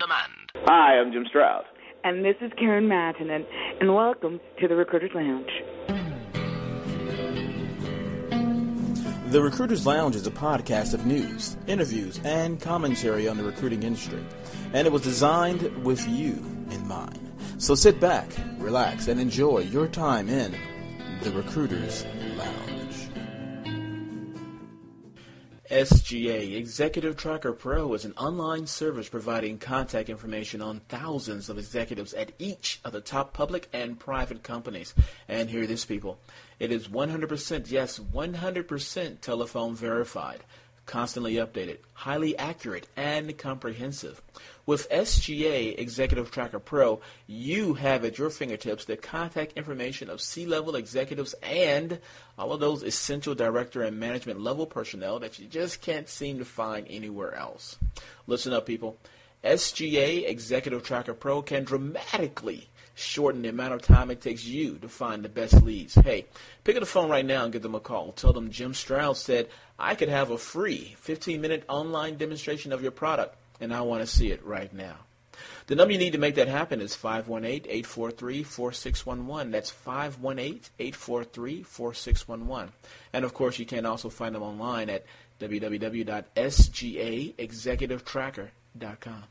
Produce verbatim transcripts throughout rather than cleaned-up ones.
Demand. Hi, I'm Jim Stroud. And this is Karen Mattinen, and welcome to the Recruiter's Lounge. The Recruiter's Lounge is a podcast of news, interviews, and commentary on the recruiting industry, and it was designed with you in mind. So sit back, relax, and enjoy your time in the Recruiter's Lounge. S G A Executive Tracker Pro is an online service providing contact information on thousands of executives at each of the top public and private companies. And hear this, people. It is one hundred percent, yes, one hundred percent telephone verified, constantly updated, highly accurate, and comprehensive. With S G A Executive Tracker Pro, you have at your fingertips the contact information of C-level executives and all of those essential director and management level personnel that you just can't seem to find anywhere else. Listen up, people. S G A Executive Tracker Pro can dramatically shorten the amount of time it takes you to find the best leads. Hey, pick up the phone right now and give them a call. Tell them Jim Stroud said I could have a free fifteen-minute online demonstration of your product, and I want to see it right now. The number you need to make that happen is five one eight, eight four three, four six one one. That's five one eight, eight four three, four six one one. And, of course, you can also find them online at w w w dot s g a executive tracker dot com.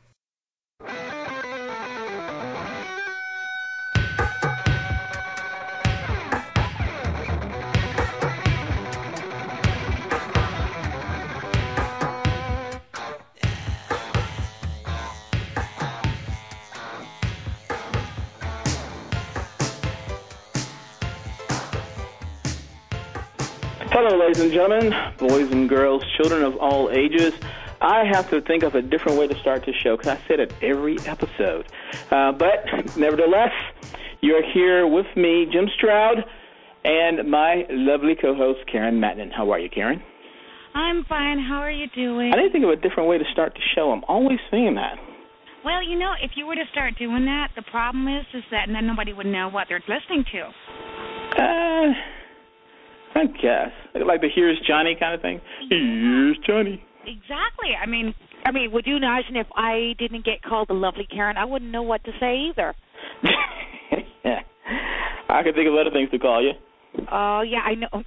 Hello, ladies and gentlemen, boys and girls, children of all ages. I have to think of a different way to start this show because I said it every episode. Uh, but nevertheless, you're here with me, Jim Stroud, and my lovely co-host, Karen Mattinen. How are you, Karen? I'm fine. How are you doing? I didn't think of a different way to start the show. I'm always saying that. Well, you know, if you were to start doing that, the problem is, is that then nobody would know what they're listening to. Uh... I guess. Like the Here's Johnny kind of thing. Here's Johnny. Exactly. I mean, I mean, would you imagine if I didn't get called the lovely Karen, I wouldn't know what to say either. I could think of other things to call you. Oh, uh, yeah, I know.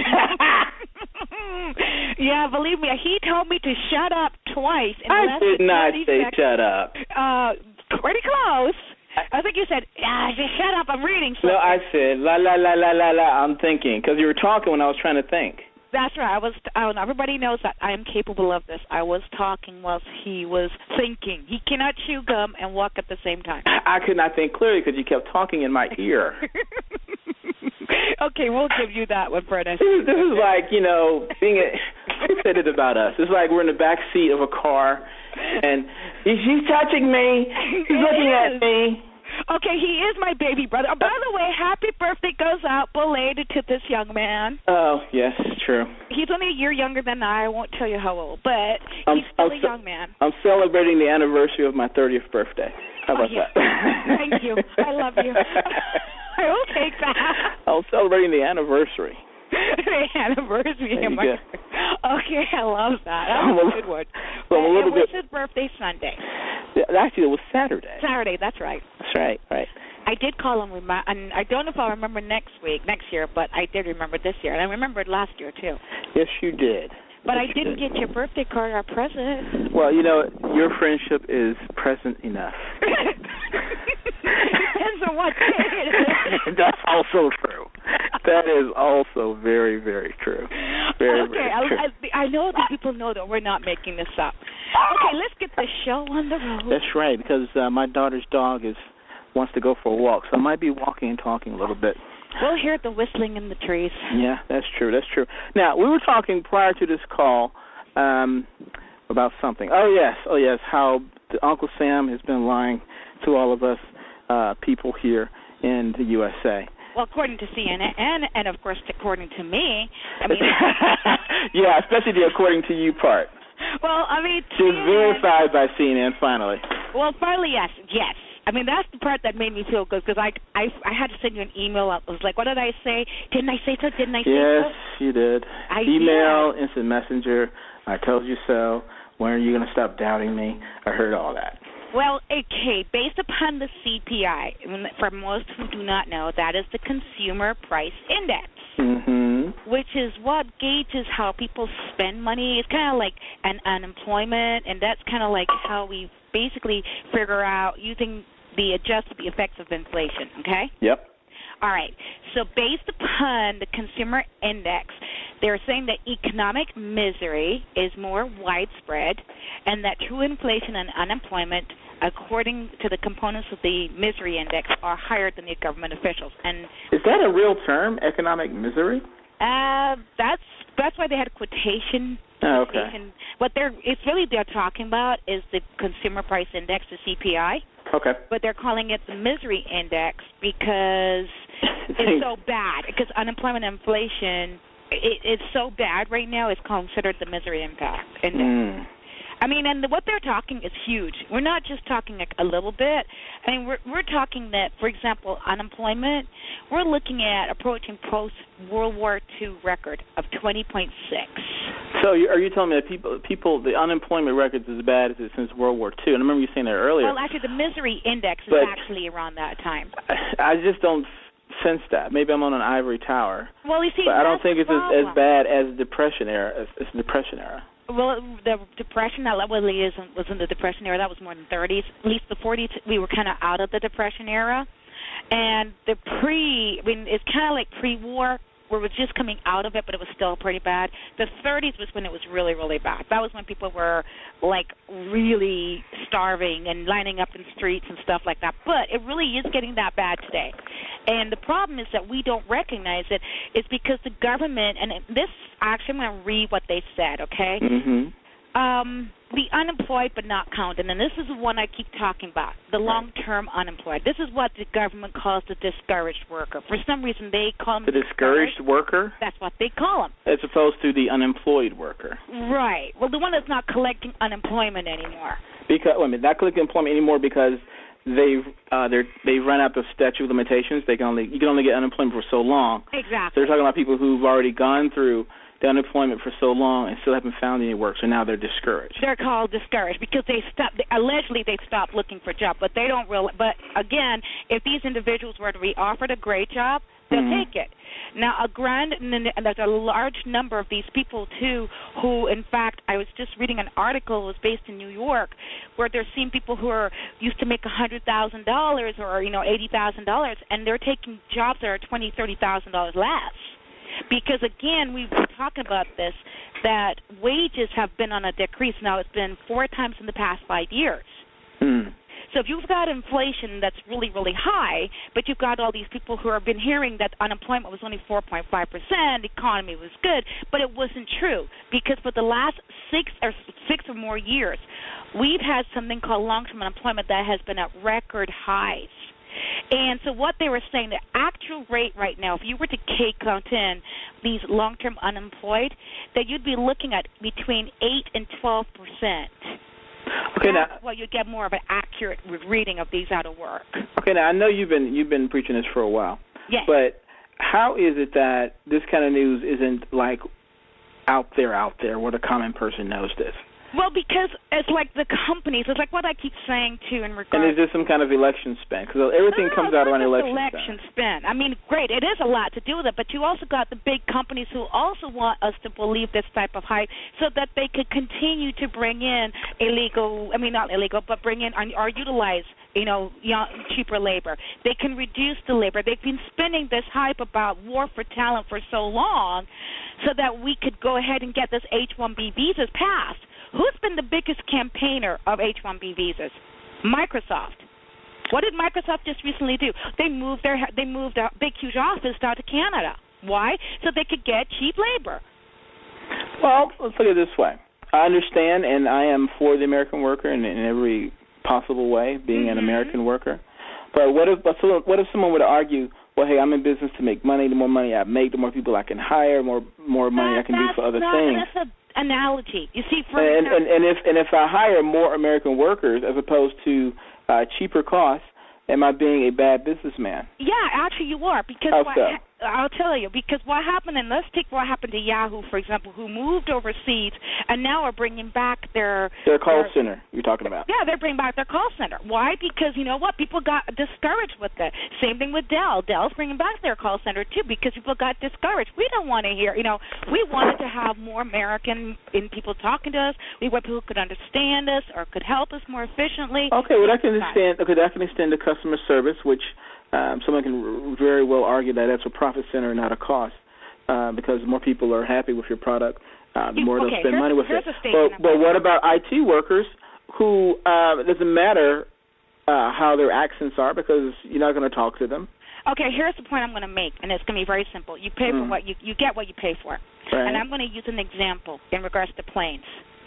Yeah, believe me, he told me to shut up twice. In I did not say seconds. Shut up. Uh, pretty close. I think you said, ah, just shut up, I'm reading something. No, I said, la, la, la, la, la, la, I'm thinking, because you were talking when I was trying to think. That's right. I was. I, everybody knows that I am capable of this. I was talking whilst he was thinking. He cannot chew gum and walk at the same time. I could not think clearly because you kept talking in my ear. Okay, we'll give you that one for an This is, this is like, you know, being a, who said it about us? It's like we're in the back seat of a car, and he's, he's touching me. He's looking at me. Okay, he is my baby brother. Oh, by the way, happy birthday goes out belated to this young man. Oh, yes, true. He's only a year younger than I. I won't tell you how old, but I'm, he's still I'm, a young man. I'm celebrating the anniversary of my thirtieth birthday. How about oh, yeah. that? Thank you. I love you. I will take that. I'm celebrating the anniversary. The anniversary. There you my... go. Okay, I love that. That's I'm a a, good one. So I'm a little it was bit... his birthday Sunday. Yeah, actually, it was Saturday. Saturday, that's right. That's right, right. I did call him, remi- and I don't know if I'll remember next week, next year, but I did remember this year, and I remembered last year, too. Yes, you did. But yes, I didn't did. get your birthday card or present. Well, you know, your friendship is present enough. Depends on what day it is. That's also true. That is also very, very true. Very, okay, very true. I, I, I know that people know that we're not making this up. Okay, let's get the show on the road. That's right, because uh, my daughter's dog is wants to go for a walk, so I might be walking and talking a little bit. We'll hear the whistling in the trees. Yeah, that's true. That's true. Now, we were talking prior to this call um, about something. Oh, yes. Oh, yes, how the Uncle Sam has been lying to all of us uh, people here in the U S A. Well, according to C N N, and, and of course, according to me. I mean, yeah, especially the according to you part. Well, I mean, she was verified by C N N finally. Well, finally, yes, yes. I mean, that's the part that made me feel good because I, I, I had to send you an email. I was like, what did I say? Didn't I say so? Didn't I say yes, so? Yes, you did. I Email, did. Instant Messenger, I told you so. When are you going to stop doubting me? I heard all that. Well, okay, based upon the C P I, for most who do not know, that is the Consumer Price Index, mm-hmm. which is what gauges how people spend money. It's kind of like an unemployment, and that's kind of like how we basically figure out using the adjust the effects of inflation, okay? Yep. All right. So based upon the Consumer Index, they're saying that economic misery is more widespread and that true inflation and unemployment, according to the components of the misery index, are higher than the government officials. And is that a real term, economic misery? Uh, that's that's why they had a quotation. Oh, okay. Quotation. What they're it's really they're talking about is the Consumer Price Index, the C P I. Okay. But they're calling it the misery index because it's so bad. Because unemployment and inflation, it, it's so bad right now. It's considered the misery impact index. Mm. I mean, and the, what they're talking is huge. We're not just talking like a little bit. I mean, we're we're talking that, for example, unemployment. We're looking at approaching post World War Two record of twenty point six. So you, are you telling me that people, people, the unemployment record is as bad as it since World War Two? And I remember you saying that earlier. Well, actually, the misery index is but actually around that time. I, I just don't sense that. Maybe I'm on an ivory tower. Well, you see, but I don't think the it's as, as bad as Depression era. As, as Depression era. Well, the Depression, that really isn't, was in the Depression era. That was more in the thirties. At least the forties, we were kind of out of the Depression era. And the pre, I mean, it's kind of like pre-war, where it was just coming out of it, but it was still pretty bad. The thirties was when it was really, really bad. That was when people were, like, really starving and lining up in streets and stuff like that. But it really is getting that bad today. And the problem is that we don't recognize it. It's because the government, and this, actually, I'm going to read what they said, okay? Mm-hmm. Um, the unemployed but not counted, and this is the one I keep talking about, the long-term unemployed. This is what the government calls the discouraged worker. For some reason, they call them the discouraged, discouraged worker? That's what they call them. As opposed to the unemployed worker. Right. Well, the one that's not collecting unemployment anymore. Because, wait a minute, not collecting employment anymore because they've uh, they're they've run out of statute of limitations. They can only you can only get unemployment for so long. Exactly. So they're talking about people who've already gone through the unemployment for so long and still haven't found any work, so now they're discouraged. They're called discouraged because they stopped. They, allegedly, they stopped looking for a job, but they don't realize. But again, if these individuals were to be offered a great job, they'll mm-hmm. take it. Now, a grand, and there's a large number of these people too, who, in fact, I was just reading an article. It was based in New York, where they're seeing people who are used to make a hundred thousand dollars or you know eighty thousand dollars, and they're taking jobs that are twenty, thirty thousand dollars less. Because, again, we've been talking about this, that wages have been on a decrease. Now, it's been four times in the past five years. Mm. So if you've got inflation that's really, really high, but you've got all these people who have been hearing that unemployment was only four point five percent, the economy was good, but it wasn't true. Because for the last six or six or more years, we've had something called long-term unemployment that has been at record highs. And so what they were saying, the actual rate right now, if you were to count in these long-term unemployed, that you'd be looking at between eight and twelve percent. Okay, That's now, well, you get more of an accurate reading of these out of work. Okay, now I know you've been you've been preaching this for a while. Yes. But how is it that this kind of news isn't like out there, out there, where the common person knows this? Well, because it's like the companies. It's like what I keep saying, too, in regards... And is this some kind of election spin? Because everything no, comes out around election, election spin. I mean, great, it is a lot to do with it, but you also got the big companies who also want us to believe this type of hype so that they could continue to bring in illegal... I mean, not illegal, but bring in or utilize, you know, young, cheaper labor. They can reduce the labor. They've been spinning this hype about war for talent for so long so that we could go ahead and get this H one B visas passed. Who's been the biggest campaigner of H one B visas? Microsoft. What did Microsoft just recently do? They moved their they moved a big, huge office down to Canada. Why? So they could get cheap labor. Well, let's look at it this way. I understand, and I am for the American worker in, in every possible way, being mm-hmm. an American worker. But what if what if someone were to argue, well, hey, I'm in business to make money. The more money I make, the more people I can hire, more more money that, I can do for other not, things. That's a analogy. You see, for and, and, and if and if I hire more American workers as opposed to uh, cheaper costs, am I being a bad businessman? Yeah, actually you are. Because How why, so? I'll tell you, because what happened, and let's take what happened to Yahoo, for example, who moved overseas and now are bringing back their... Their call their, center you're talking about. Yeah, they're bringing back their call center. Why? Because, you know what, people got discouraged with it. Same thing with Dell. Dell's bringing back their call center, too, because people got discouraged. We don't want to hear, you know, we wanted to have more American in people talking to us. We want people who could understand us or could help us more efficiently. Okay, well, I can extend, okay, that can extend to customer service, which um, someone can very well argue that that's a profit center, not a cost, uh, because more people are happy with your product, uh, the more okay, they'll spend money with it. But, but what about I T workers who uh, it doesn't matter uh, how their accents are because you're not going to talk to them? Okay, here's the point I'm going to make, and it's going to be very simple. You pay mm. for what you you get what you pay for, right. And I'm going to use an example in regards to planes.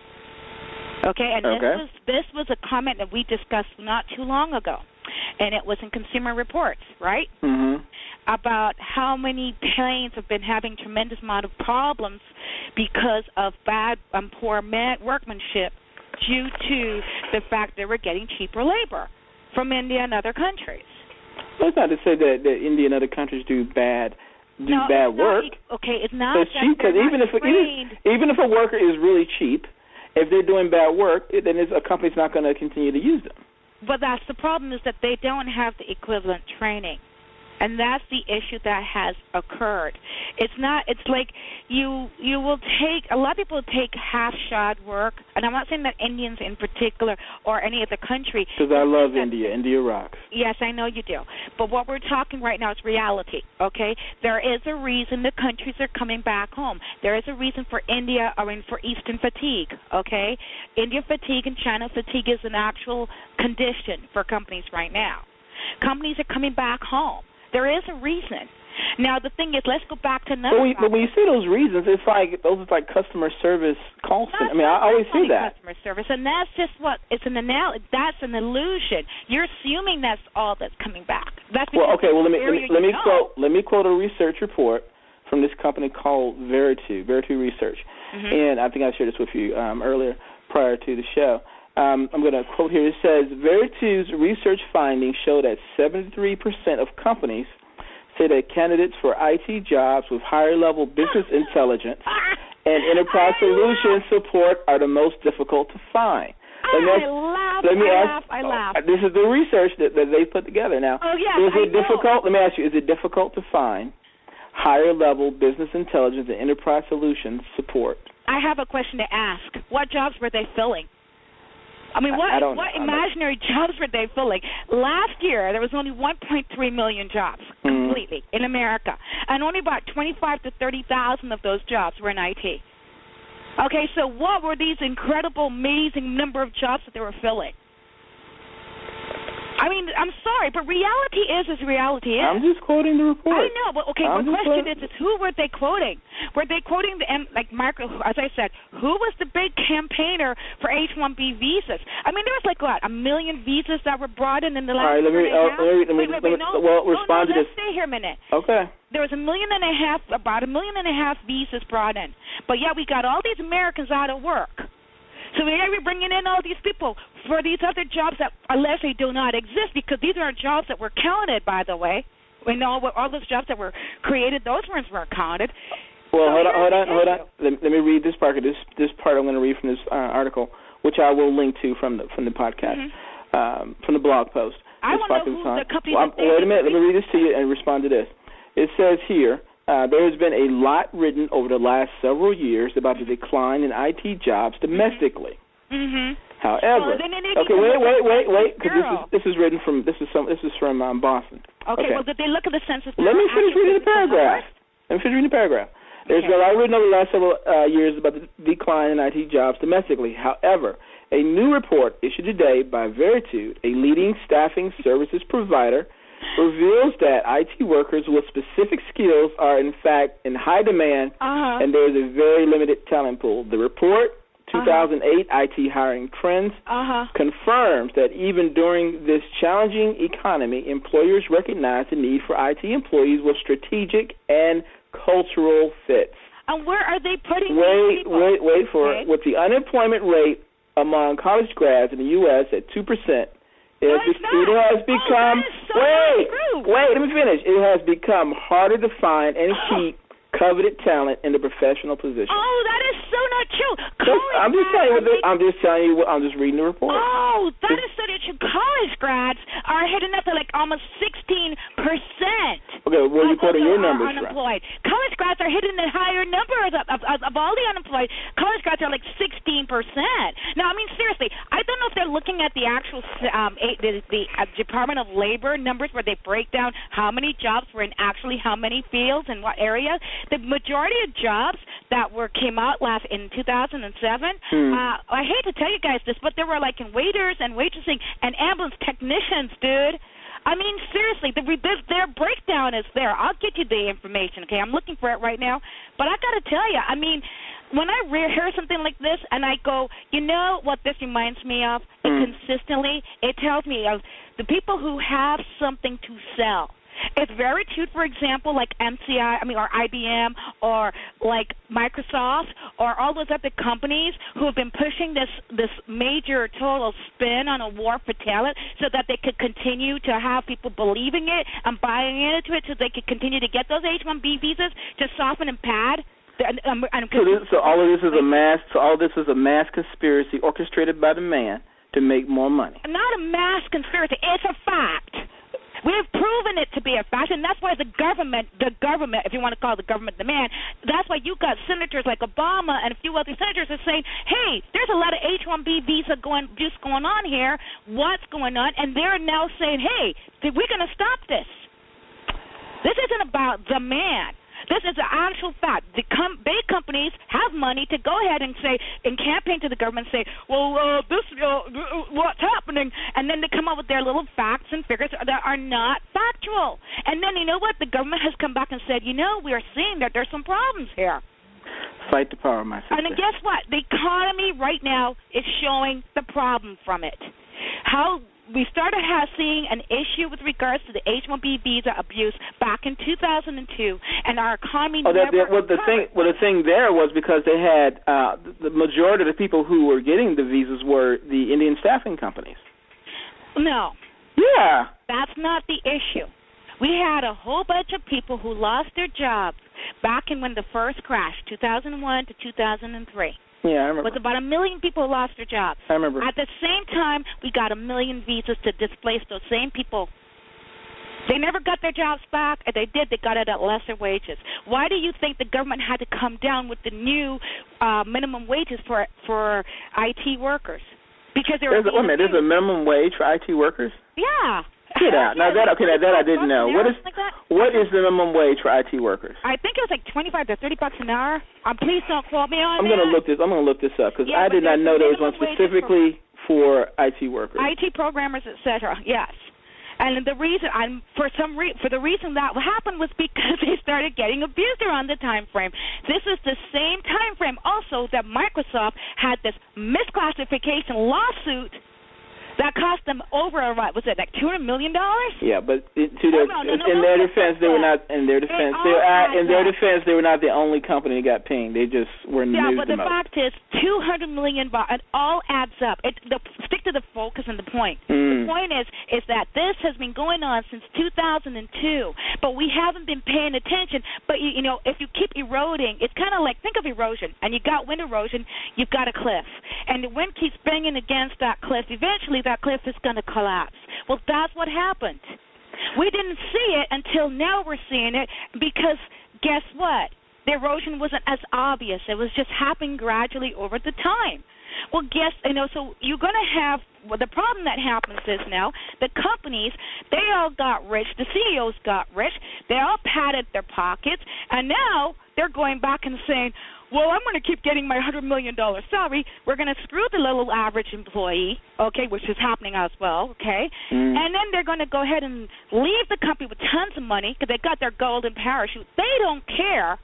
Okay, and okay. this was this was a comment that we discussed not too long ago, and it was in Consumer Reports, right? Mm-hmm. About how many planes have been having tremendous amount of problems because of bad, um, poor man workmanship due to the fact they were getting cheaper labor from India and other countries. Well, it's not to say that, that India and other countries do bad do no, bad it's work. Not, okay, it's not. It's cheap because even if even, even if a worker is really cheap, if they're doing bad work, then it's, a company's not going to continue to use them. But that's the problem, is that they don't have the equivalent training. And that's the issue that has occurred. It's not, it's like you you will take, a lot of people take half-shod work, and I'm not saying that Indians in particular or any other country. Because I love India. India rocks. Yes, I know you do. But what we're talking right now is reality, okay? There is a reason the countries are coming back home. There is a reason for India, I mean, for Eastern fatigue, okay? India fatigue and China fatigue is an actual condition for companies right now. Companies are coming back home. There is a reason. Now, the thing is, let's go back to another. But, we, but when you see those reasons, it's like those are like customer service call center. I mean, I always see that. Customer service, and that's just what it's an anal- That's an illusion. You're assuming that's all that's coming back. That's well, okay. Well, let me let me, let me know. quote let me quote a research report from this company called Veritu, Veritu Research, mm-hmm. and I think I shared this with you um, earlier prior to the show. Um, I'm going to quote here. It says, Veritu's research findings show that seventy-three percent of companies say that candidates for I T jobs with higher-level business intelligence and enterprise solution support are the most difficult to find. Let me ask, I laugh, let me I ask, laugh, I laugh. This is the research that, that they put together. Now, oh, yeah, is it I difficult? know. Let me ask you, is it difficult to find higher-level business intelligence and enterprise solutions support? I have a question to ask. What jobs were they filling? I mean, what, I don't what know. imaginary jobs were they filling? Last year, there was only one point three million jobs completely mm. in America, and only about twenty-five to thirty thousand of those jobs were in I T. Okay, so what were these incredible, amazing number of jobs that they were filling? I mean, I'm sorry, but reality is as reality is. I'm just quoting the report. I know, but okay, I'm the question quoting. is, is who were they quoting? Were they quoting, the like Marco, as I said, who was the big campaigner for H one B visas? I mean, there was like, what, a million visas that were brought in in the last All right, let me, year and a half? uh, let me, let me, wait, wait, wait, let me no, well, no, respond no, to let's this. stay here a minute. Okay. There was a million and a half, about a million and a half visas brought in. But yet we got all these Americans out of work. So we're bringing in all these people for these other jobs that allegedly do not exist, because these are jobs that were counted, by the way. We know all those jobs that were created, those ones weren't counted. Well, so hold on, hold on, hold on. You. Let, let me read this part. This this part I'm going to read from this uh, article, which I will link to from the from the podcast, mm-hmm. um, from the blog post. I want to know who the company. Well, wait a minute. Let me read this to you and respond to this. It says here, Uh, there has been a lot written over the last several years about the decline in I T jobs domestically. Mm-hmm. However, well, okay, wait, wait, wait, wait, because this is this is written from this is some this is from um, Boston. Okay, okay, well, did they look at the census? Let me finish reading the paragraph. Let me finish reading the paragraph. There's okay. been a lot written over the last several uh, years about the decline in I T jobs domestically. However, a new report issued today by Veritu, a leading staffing services provider, reveals that I T workers with specific skills are, in fact, in high demand, uh-huh. and there is a very limited talent pool. The report, two thousand eight uh-huh. I T Hiring Trends, uh-huh. confirms that even during this challenging economy, employers recognize the need for I T employees with strategic and cultural fits. And where are they putting wait, these people? Wait, wait for okay. it. With the unemployment rate among college grads in the U S at two percent, It, no, has, it's be- not. it has become. Oh, that is so wait, true. wait. Let me finish. It has become harder to find and keep coveted talent in the professional position. Oh, that is so not true. Just, I'm just telling you. What the, I'm just telling you. What, I'm just reading the report. Oh, that is so not true. College grads are hitting up to like almost sixteen percent. Okay, where are you quoting your numbers from? Unemployed. College grads are hitting the higher numbers of, of, of, of all the unemployed. College grads are like sixteen percent. Now, I mean, seriously, I don't know if they're looking at the actual um, a, the, the uh, Department of Labor numbers where they break down how many jobs were in actually how many fields and what areas. The majority of jobs that were came out last in two thousand seven, hmm. uh, I hate to tell you guys this, but there were like in waiters and waitressing and ambulance technicians, dude. I mean, seriously, the, the, their breakdown is there. I'll get you the information, okay? I'm looking for it right now. But I got to tell you, I mean, when I re- hear something like this and I go, you know what this reminds me of? Mm. It consistently, it tells me of the people who have something to sell. It's very true, for example, like M C I, I mean, or I B M, or like Microsoft, or all those other companies who have been pushing this this major total spin on a war for talent so that they could continue to have people believing it and buying into it so they could continue to get those H one B visas to soften and pad. And, um, and so, this, so all of this is a mass. So all this is a mass conspiracy orchestrated by the man to make more money. Not a mass conspiracy. It's a fact. We've proven it to be a fact, and that's why the government, the government, if you want to call the government the man, that's why you got senators like Obama and a few other senators are saying, hey, there's a lot of H one B visa going, just going on here. What's going on? And they're now saying, hey, we're going to stop this. This isn't about the man. This is an actual fact. The com- big companies have money to go ahead and say, and campaign to the government and say, well, uh, this, uh, what's happening? And then they come up with their little facts and figures that are not factual. And then, you know what? The government has come back and said, you know, we are seeing that there's some problems here. Fight the power, my sister. And then guess what? The economy right now is showing the problem from it. How we started have seeing an issue with regards to the H one B visa abuse back in two thousand two, and our economy oh, that, never that, well, the thing, well, the thing there was because they had uh, the majority of the people who were getting the visas were the Indian staffing companies. No. Yeah. That's not the issue. We had a whole bunch of people who lost their jobs back in when the first crash, two thousand one to two thousand three. Yeah, I remember. It was about a million people who lost their jobs. I remember. At the same time, we got a million visas to displace those same people. They never got their jobs back. If they did, they got it at lesser wages. Why do you think the government had to come down with the new uh, minimum wages for for I T workers? Because they were there's a, wait a minute, there's a minimum wage for I T workers? Yeah. Get out. Now that okay, now that I didn't know. What is like that? what is the minimum wage for I T workers? I think it was like twenty-five to thirty bucks an hour. Um, please don't quote me on I'm that. going to look this. I'm going to look this up because yeah, I did not know there was one specifically for, for I T workers. I T programmers, et cetera. Yes. And the reason I'm for some re- for the reason that happened was because they started getting abused around the time frame. This is the same time frame also that Microsoft had this misclassification lawsuit that cost them over, what was it, like two hundred million dollars? Yeah, but it, to their, oh, no, no, no, in no, their no, defense, they were not. In their defense, they were, uh, in their defense, they were not the only company that got pinged. They just were in the yeah, news but the the most. fact is, two hundred million dollars. It all adds up. It the, stick to the focus and the point. Mm. The point is, is that this has been going on since two thousand two, but we haven't been paying attention. But you, you know, if you keep eroding, it's kind of like think of erosion, and you got wind erosion, you've got a cliff, and the wind keeps banging against that cliff. Eventually, that cliff is going to collapse. Well, that's what happened. We didn't see it until now we're seeing it because guess what? The erosion wasn't as obvious. It was just happening gradually over the time. Well, guess, you know, so you're going to have, well, the problem that happens is now the companies, they all got rich, the C E Os got rich, they all padded their pockets, and now they're going back and saying, well, I'm going to keep getting my one hundred million dollars salary. We're going to screw the little average employee, okay, which is happening as well, okay? Mm. And then they're going to go ahead and leave the company with tons of money because they got their golden parachute. They don't care,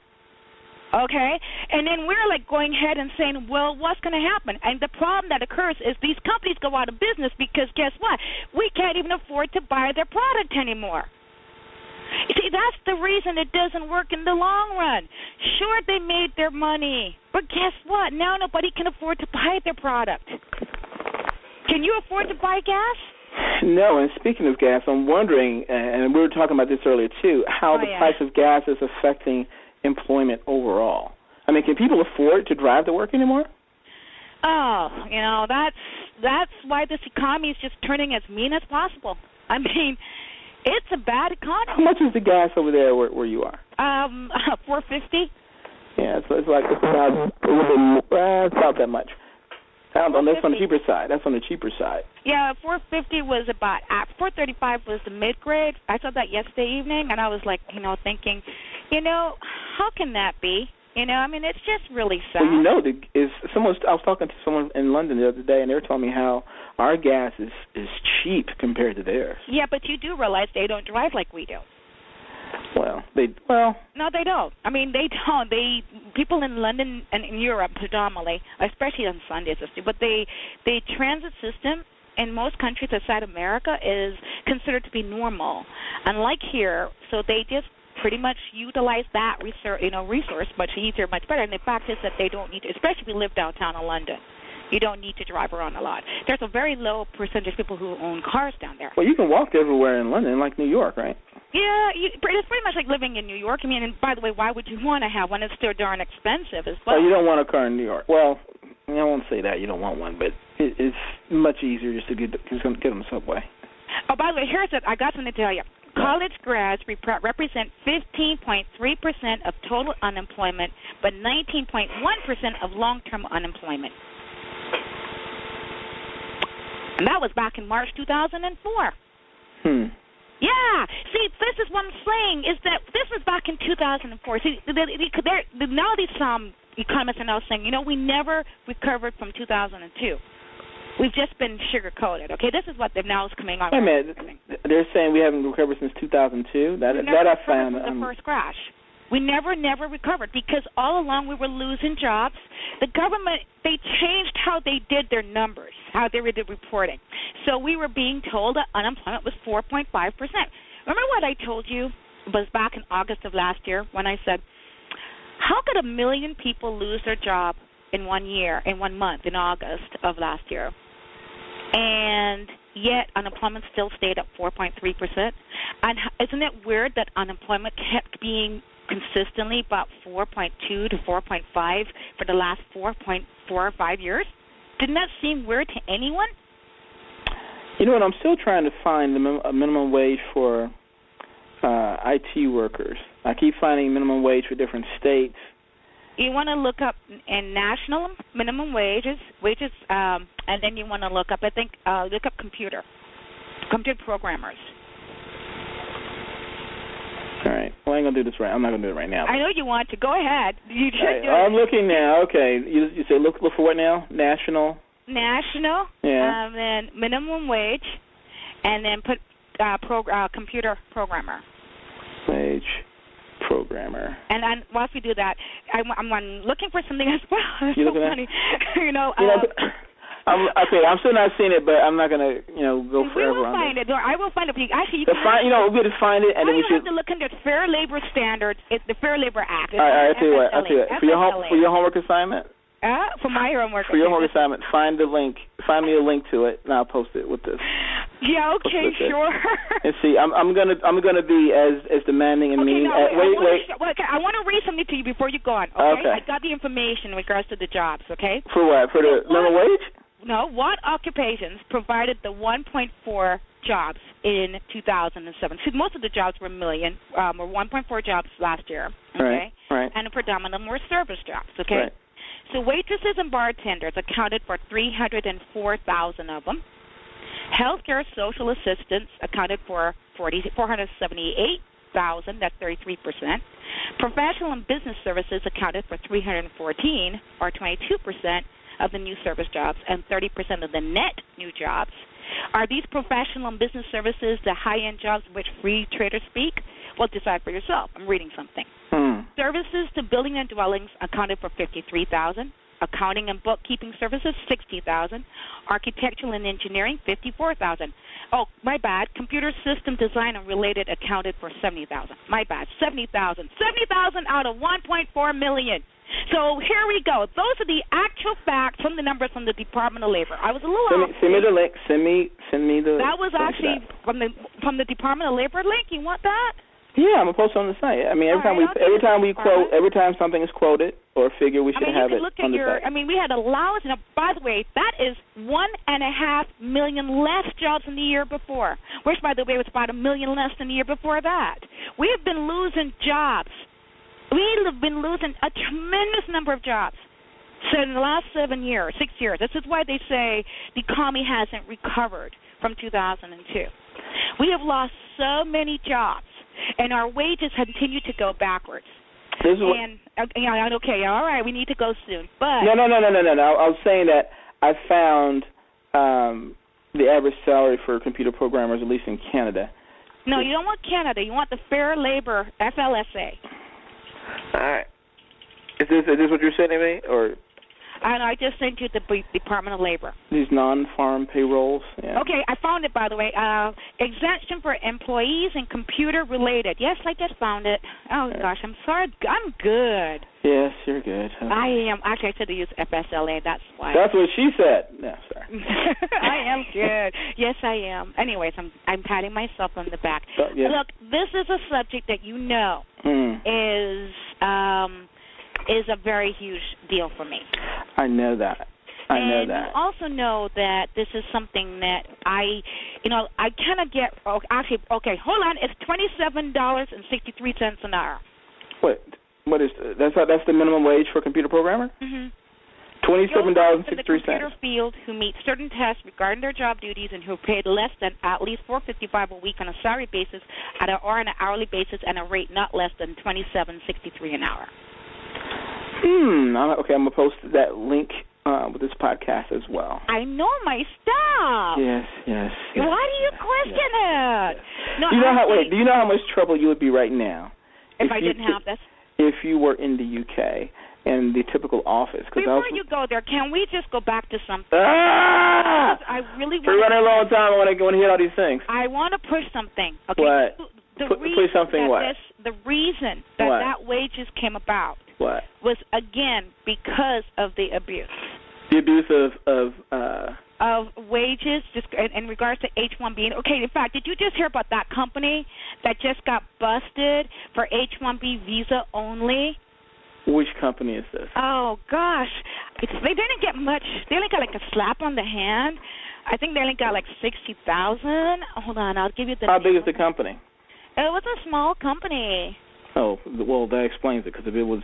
okay? And then we're, like, going ahead and saying, well, what's going to happen? And the problem that occurs is these companies go out of business because guess what? We can't even afford to buy their product anymore. You see, that's the reason it doesn't work in the long run. Sure, they made their money, but guess what? Now nobody can afford to buy their product. Can you afford to buy gas? No, and speaking of gas, I'm wondering, and we were talking about this earlier too, how Oh, the yeah. price of gas is affecting employment overall. I mean, can people afford to drive to work anymore? Oh, you know, that's that's why this economy is just turning as mean as possible. I mean, it's a bad How economy. much is the gas over there where, where you are? Um, four fifty. Yeah, it's, it's like it's about, a little bit, uh, it's about that much. I don't know, that's on the cheaper side. That's on the cheaper side. Yeah, four fifty was about at four thirty-five was the mid grade. I saw that yesterday evening, and I was like, you know, thinking, you know, how can that be? You know, I mean, it's just really sad. Well, you know, the, is someone. I was talking to someone in London the other day, and they were telling me how our gas is is cheap compared to theirs. Yeah, but you do realize they don't drive like we do. Well, they well. No, they don't. I mean, they don't. They people in London and in Europe predominantly, especially on Sundays, but they the transit system in most countries outside America is considered to be normal, unlike here. So they just pretty much utilize that resource, you know, resource much easier, much better. And the fact is that they don't need to, especially if you live downtown in London. You don't need to drive around a lot. There's a very low percentage of people who own cars down there. Well, you can walk everywhere in London, like New York, right? Yeah, you, it's pretty much like living in New York. I mean, and by the way, why would you want to have one? It's still darn expensive as well. Well, you don't want a car in New York. Well, I won't say that. You don't want one, but it, it's much easier just to get just get on the subway. Oh, by the way, here's it. I got something to tell you. College grads rep- represent fifteen point three percent of total unemployment, but nineteen point one percent of long-term unemployment. And that was back in March two thousand four. Hmm. Yeah. See, this is what I'm saying, is that this was back in two thousand four. See, they're, they're, now these um, economists are now saying, you know, we never recovered from two thousand two. We've just been sugar-coated, okay? This is what they're now is coming on. Wait a minute. They're saying we haven't recovered since two thousand two? That, we that never I found. recovered from the Um, first crash. We never, never recovered because all along we were losing jobs. The government, they changed how they did their numbers, how they were reporting. So we were being told that unemployment was four point five percent. Remember what I told you was back in August of last year when I said, how could a million people lose their job in one year, in one month, in August of last year? And yet unemployment still stayed at four point three percent. And isn't it weird that unemployment kept being consistently about four point two to four point five for the last four point four or five years? Didn't that seem weird to anyone? You know what? I'm still trying to find the min- a minimum wage for uh, I T workers. I keep finding minimum wage for different states. You want to look up in national minimum wages, wages, um, and then you want to look up, I think, uh, look up computer, computer programmers. All right. Well, I ain't gonna do this right. I'm not gonna do it right now. I know you want to. Go ahead. You should Right, do I'm it. looking now. Okay. You you say look look for what now? National. National, Yeah. um, then minimum wage, and then put uh, pro, uh, computer programmer. Wage programmer. And then once we do that, I'm, I'm, I'm looking for something as well. It's You so looking at- funny. you know, You know, uh, I'm, okay, I'm still not seeing it, but I'm not gonna, you know, go we forever will on find this. it. Or I will find it. Actually, you The can find, you know, we're gonna find it, and All then we you should. have to look under Fair Labor Standards. It's the Fair Labor Act. It's All right, all right, I'll tell you what. I'll F S L A. tell you what. For your home, for your homework assignment, Uh, for my homework. for your homework assignment, find the link. Find me a link to it, and I'll post it with this. Yeah. Okay. What's this? Sure. And see, I'm, I'm gonna, I'm gonna be as, as demanding and Okay, mean. no, uh, wait, I wanna wait. sh- well, okay, I want to read something to you before you go on. Okay? Okay. I got the information in regards to the jobs. Okay. For what? For the minimum wage? No. What occupations provided the one point four jobs in two thousand seven? See, most of the jobs were a million, um, or one point four jobs last year. Okay. Right. Right. And predominantly were service jobs. Okay. Right. So waitresses and bartenders accounted for three hundred four thousand of them. Healthcare social assistants accounted for four hundred seventy-eight thousand, that's thirty-three percent. Professional and business services accounted for three hundred fourteen, or twenty-two percent of the new service jobs, and thirty percent of the net new jobs. Are these professional and business services the high-end jobs which free traders speak? Well, decide for yourself. I'm reading something. Hmm. Services to building and dwellings accounted for fifty-three thousand. Accounting and bookkeeping services, sixty thousand. Architectural and engineering, fifty-four thousand. Oh, my bad. Computer system design and related accounted for seventy thousand. My bad. seventy thousand. seventy thousand out of one point four million. So here we go. Those are the actual facts from the numbers from the Department of Labor. I was a little Send me, off. send me the link. Send me, send me the. That was link to actually that. from the from the Department of Labor link. You want that? Yeah, I'm gonna post it on the site. I mean, every All time right, we I'll every give it time to we the quote, department. every time something is quoted or a figure, we I should mean, have you it can look on at the your. site. I mean, we had allowance. Now, by the way, that is one and a half million less jobs than the year before. Which, by the way, was about a million less than the year before that. We have been losing jobs. We have been losing a tremendous number of jobs. So in the last seven years, six years, this is why they say the economy hasn't recovered from two thousand two. We have lost so many jobs, and our wages continue to go backwards. This is what, And okay, okay, all right, we need to go soon. But no, no, no, no, no, no, no. I was saying that I found um, the average salary for computer programmers, at least in Canada. no, you don't want Canada. You want the Fair Labor F L S A. All right. Is this is this what you're sending me, or And I just sent you the B- Department of Labor. these non-farm payrolls? Yeah. Okay, I found it, by the way. Uh, exemption for employees and computer-related. Yes, I just found it. Oh, gosh, I'm sorry. I'm good. Yes, you're good. Okay. I am. Actually, I should have used F S L A. That's why. That's what she said. No, sorry. I am good. Yes, I am. Anyways, I'm I'm patting myself on the back. Uh, yes. Look, this is a subject that you know Mm. is um, is a very huge deal for me. I know that. I and know that. you also know that this is something that I, you know, I kind of get. Oh, actually, okay, hold on. It's twenty-seven dollars and sixty-three cents an hour. What? What is that's that's the minimum wage for a computer programmer? Mm-hmm. Twenty-seven dollars and in the sixty-three computer cents. field who meet certain tests regarding their job duties and who are paid less than at least four fifty-five a week on a salary basis, at a, or on an hourly basis, and a rate not less than twenty-seven sixty-three an hour. Hmm. I'm, okay, I'm gonna post that link uh, with this podcast as well. I know my stuff. Yes, yes. yes Why do you yes, question yes, it? yes. No, Do you know how? actually, Wait. Do you know how much trouble you would be right now if, if I you, didn't have this? If you were in the U K and the typical office? Cause Before I was, you go there, can we just go back to something? Ah! I really want. We're running a long time. I want to want to hit all these things. I want to push something. Okay. What? The Pu- reason push something that what? This, the reason that What? that wages came about What? was again because of the abuse The abuse of of. Uh, of wages, just in, in regards to H one B. Okay, in fact, did you just hear about that company that just got busted for H one B visa only? which company is this? Oh gosh, it's, they didn't get much. They only got like a slap on the hand. I think they only got like sixty thousand. Hold on, I'll give you the. How big is the company? It was a small company. Oh, well, that explains it. Because if it was,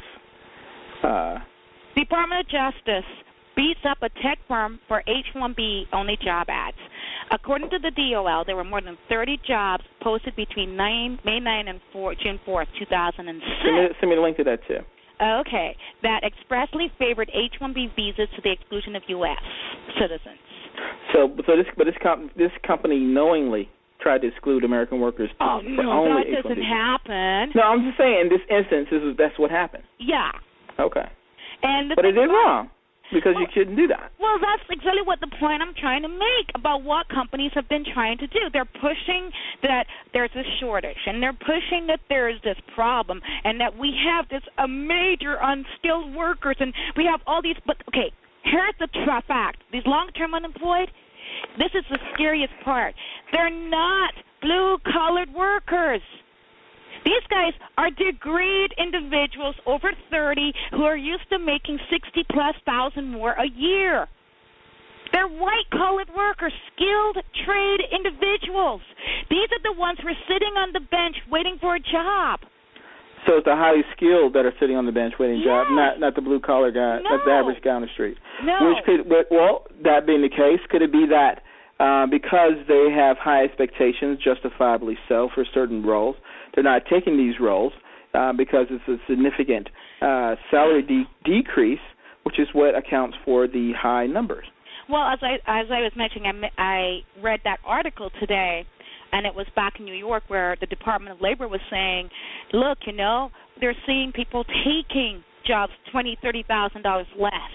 uh, Department of Justice beats up a tech firm for H one B only job ads. According to the D O L, there were more than thirty jobs posted between May ninth and June fourth, two thousand send me, six. send me the link to that too. Okay, that expressly favored H one B visas to the exclusion of U S citizens. So, so this, but this com- this company knowingly tried to exclude American workers. Oh for no, only that H one B. doesn't happen. No, I'm just saying. In this instance, this is, that's what happened. Yeah, Okay, and the but it thing is about- wrong because you shouldn't do that. Well, that's exactly what the point I'm trying to make about what companies have been trying to do. They're pushing that there's a shortage, and they're pushing that there is this problem, and that we have this a major unskilled workers, and we have all these. But okay, here's the tra- fact: these long-term unemployed. This is the scariest part. They're not blue-collared workers. These guys are degreed individuals over thirty who are used to making sixty plus thousand more a year. They're white-collared workers, skilled trade individuals. These are the ones who are sitting on the bench waiting for a job. So it's the highly skilled that are sitting on the bench waiting Yes. job, not not the blue collar guy, not the No. average guy on the street. No. Which could, but, well, that being the case, could it be that uh, because they have high expectations, justifiably so, for certain roles, they're not taking these roles uh, because it's a significant uh, salary de- decrease, which is what accounts for the high numbers. Well, as I as I was mentioning, I, me- I read that article today, and it was back in New York where the Department of Labor was saying, look, you know, they're seeing people taking jobs twenty, thirty thousand dollars less,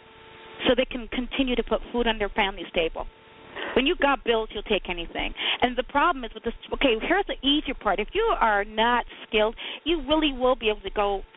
so they can continue to put food on their family's table. When you got bills, you'll take anything. And the problem is with this. Okay, here's the easier part. If you are not skilled, you really will be able to go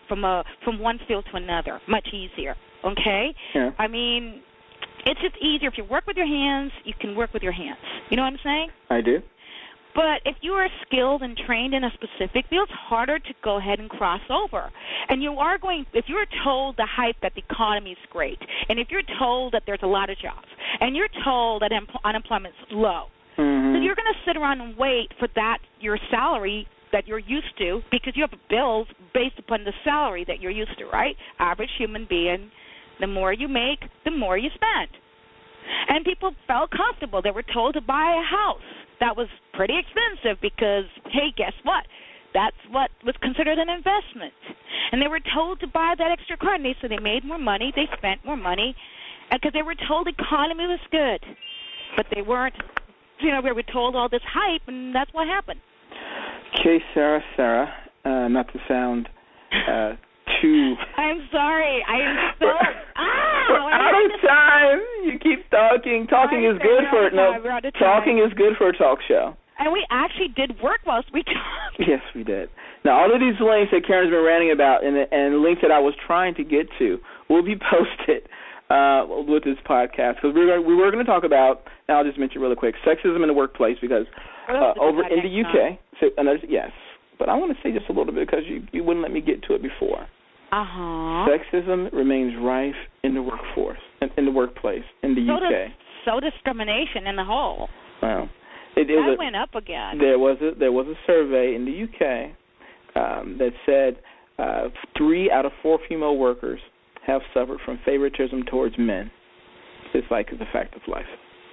from a from one field to another much easier. Okay? Yeah. I mean, it's just easier. If you work with your hands, you can work with your hands. You know what I'm saying? I do. But if you are skilled and trained in a specific field, it's harder to go ahead and cross over. And you are going, if you're told the hype that the economy is great, and if you're told that there's a lot of jobs, and you're told that em- unemployment's low, mm-hmm. then you're going to sit around and wait for that, your salary that you're used to, because you have bills based upon the salary that you're used to, right? Average human being, the more you make, the more you spend. And people felt comfortable. They were told to buy a house. That was pretty expensive because, hey, guess what? That's what was considered an investment. And they were told to buy that extra car, and they, so they made more money, they spent more money, because they were told the economy was good. But they weren't, you know, we were told all this hype, and that's what happened. Okay, Sarah, Sarah, uh, not to sound uh, too... I'm sorry. I am so... We're out of time. You keep talking. Talking is good for no. Talking is good for a talk show. And we actually did work whilst we talked. Yes, we did. Now, all of these links that Karen's been ranting about and, and links that I was trying to get to will be posted uh, with this podcast because we were we were going to talk about. Now, I'll just mention really quick sexism in the workplace because uh, over in the U K. So, and yes, but I want to say just a little bit because you you wouldn't let me get to it before. Uh-huh. Sexism remains rife in the workforce, in, in the workplace, in the so U K. Does, so discrimination in the whole. Wow. It, it that was a, went up again. There was a there was a survey in the U K um, that said uh, three out of four female workers have suffered from favoritism towards men. It's like the fact of life.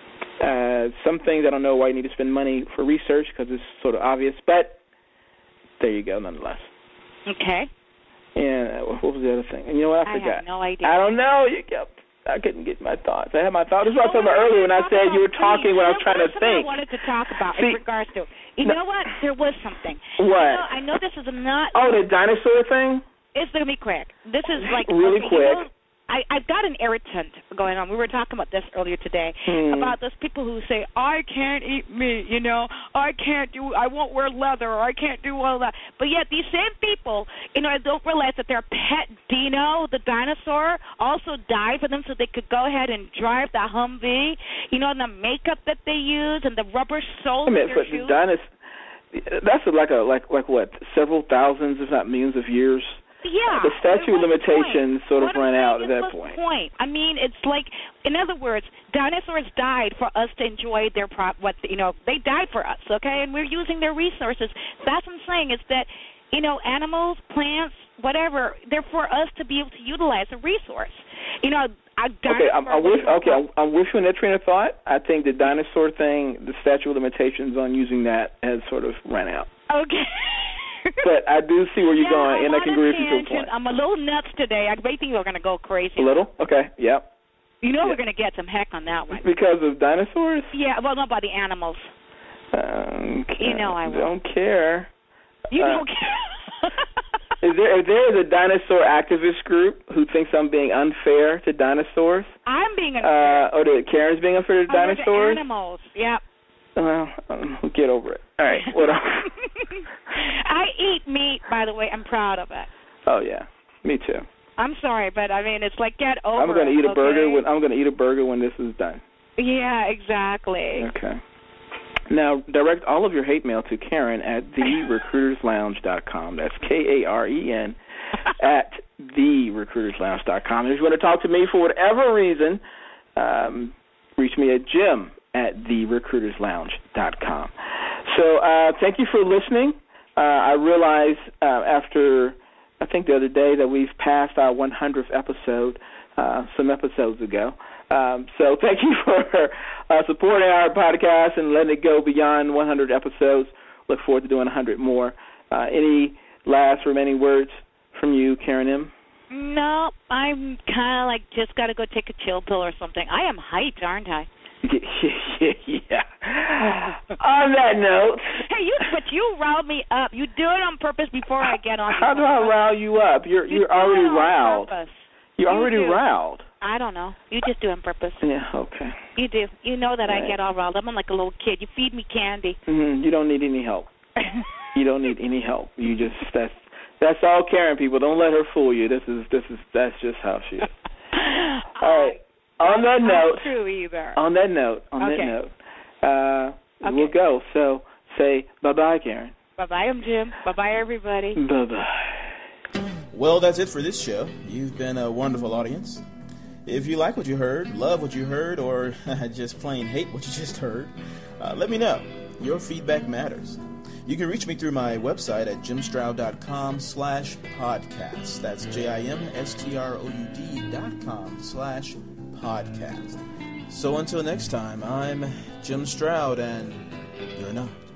Uh, some things I don't know why you need to spend money for research because it's sort of obvious, but there you go nonetheless. Okay. And uh, what was the other thing? And you know what? I, I forgot. have no idea. I don't know. You kept. I couldn't get my thoughts. I had my thoughts. This is what I was talking about earlier when I said you were talking when I was trying to think. I wanted to talk about See, in regards to. You no, know what? There was something. What? You know, I know this is not. Oh, the dinosaur thing? It's going to be quick. This is like. Really okay, quick. You know, I, I've got an irritant going on. We were talking about this earlier today, hmm. about those people who say, I can't eat meat, you know, I can't do, I won't wear leather, or I can't do all that. But yet these same people, you know, don't realize that their pet Dino, the dinosaur, also died for them so they could go ahead and drive the Humvee, you know, and the makeup that they use and the rubber soles I mean, of their but shoes. the dinosaur, that's like a, like, like what, several thousands, if not millions of years? Yeah. The statute of limitations point. sort of what ran I'm out at saying that is point. The point. I mean, it's like, in other words, dinosaurs died for us to enjoy their prop. What you know, they died for us, okay? And we're using their resources. That's what I'm saying. Is that you know, animals, plants, whatever, they're for us to be able to utilize a resource. You know, a okay, I'm, I'm with okay, I'm, I'm with you in that train of thought. I think the dinosaur thing, the statute of limitations on using that has sort of run out. Okay. But I do see where you're yeah, going, I'm and I can agree with you to a point. I'm a little nuts today. I think you're going to go crazy. A little? Okay, yep. You know yeah. we're going to get some heck on that one. Because of dinosaurs? Yeah, well, not about the animals. Um, you know I will. don't care. You uh, don't care. Is there, if there is a dinosaur activist group who thinks I'm being unfair to dinosaurs? I'm being unfair. Uh, or that Karen's being unfair to Over dinosaurs? The animals, yep. Well, um, get over it. All right, what else? I eat meat, by the way. I'm proud of it. Oh yeah, me too. I'm sorry, but I mean, it's like get over. I'm going to eat a okay? burger when I'm going to eat a burger when this is done. Yeah, exactly. Okay. Now, direct all of your hate mail to Karen at the recruiters lounge dot com. That's K A R E N at the recruiters lounge dot com. And if you want to talk to me for whatever reason, um, reach me at Jim at the recruiters lounge dot com. So uh, thank you for listening. Uh, I realize uh, after, I think the other day, that we've passed our one hundredth episode uh, some episodes ago. Um, so thank you for uh, supporting our podcast and letting it go beyond one hundred episodes. Look forward to doing one hundred more. Uh, any last remaining words from you, Karen M? No, I'm kind of like just got to go take a chill pill or something. I am hyped, aren't I? yeah, yeah. On that note. Hey, you, but you riled me up. You do it on purpose before I get on. How do I rile you up? You're you you're already riled. Purpose. You're you already do. riled. I don't know. You just do it on purpose. Yeah, okay. You do. You know that right. I get all riled up. I'm like a little kid. You feed me candy. Mm-hmm. You don't need any help. You don't need any help. You just that's That's all Karen, people. Don't let her fool you. This is this is that's just how she is. All right. On that note, not true either. on that note, on Okay. that note, uh, Okay. we'll go. So say bye-bye, Karen. Bye-bye, I'm Jim. Bye-bye, everybody. Bye-bye. Well, that's it for this show. You've been a wonderful audience. If you like what you heard, love what you heard, or just plain hate what you just heard, uh, let me know. Your feedback matters. You can reach me through my website at jimstroud.com slash podcast. That's J-I-M-S-T-R-O-U-D dot com slash podcast. So until next time, I'm Jim Stroud, and you're not.